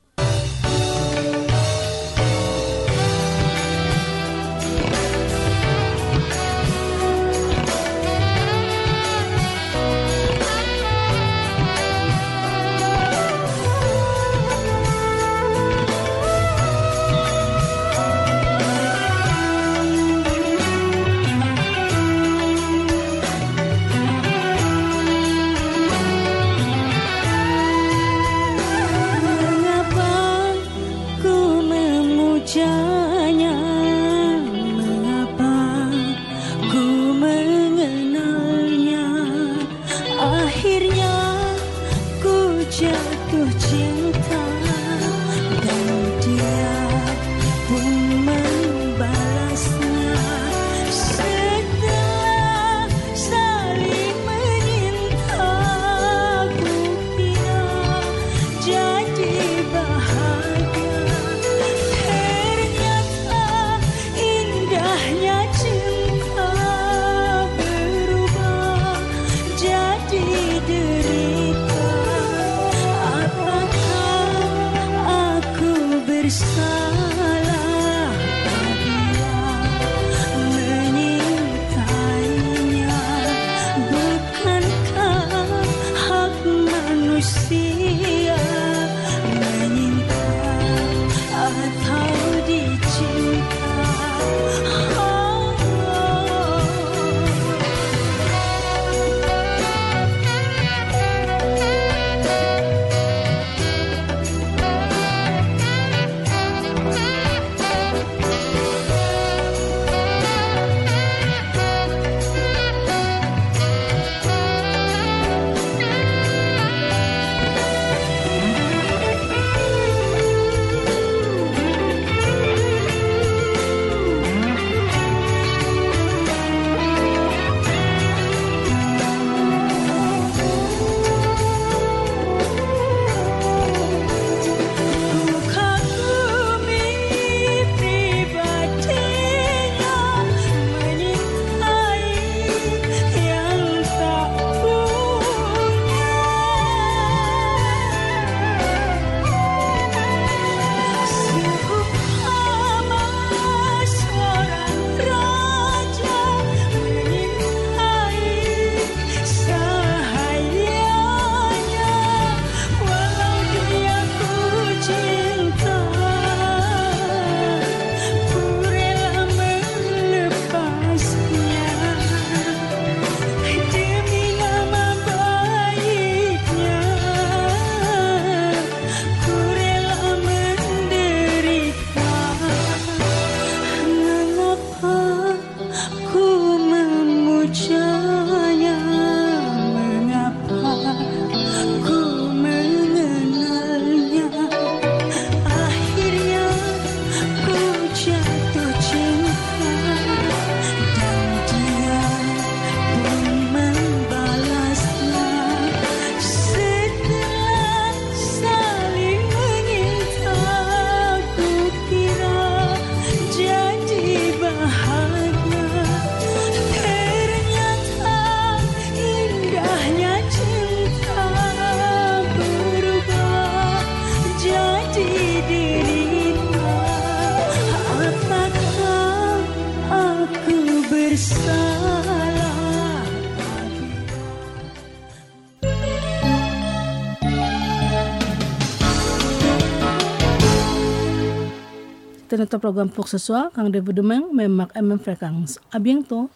c'était notre programme pour ce soir. Rendez-vous demain, même heure et même fréquence. À bientôt.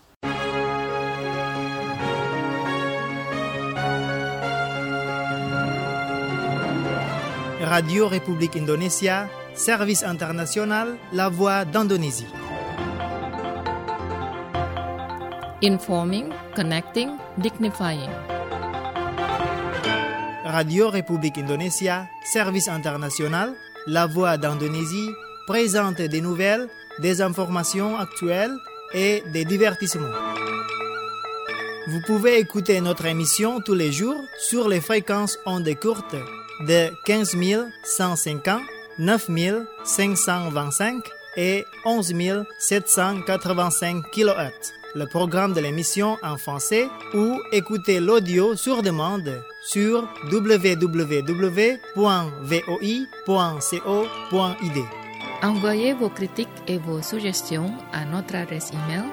Radio République Indonésia, service international, la voix d'Indonésie. Informing, connecting, dignifying. Radio République Indonésia, service international, la voix d'Indonésie, présente des nouvelles, des informations actuelles et des divertissements. Vous pouvez écouter notre émission tous les jours sur les fréquences ondes courtes de 15 150, 9 525 et 11 785 kHz. Le programme de l'émission en français ou écouter l'audio sur demande sur www.voi.co.id. Envoyez vos critiques et vos suggestions à notre adresse email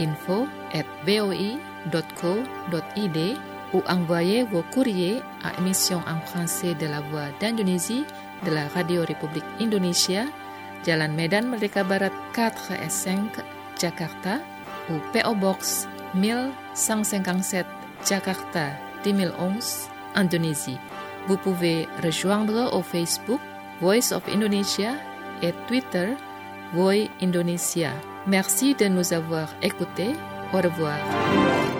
info@voi.co.id ou envoyez vos courriers à émission en français de la Voix d'Indonésie de la Radio République Indonésia, Jalan Medan Merdeka Barat 4S5, Jakarta, ou PO Box 1157, Jakarta 2011, Indonésie. Vous pouvez rejoindre au Facebook Voice of Indonesia et Twitter Voi Indonesia. Merci de nous avoir écoutés. Au revoir.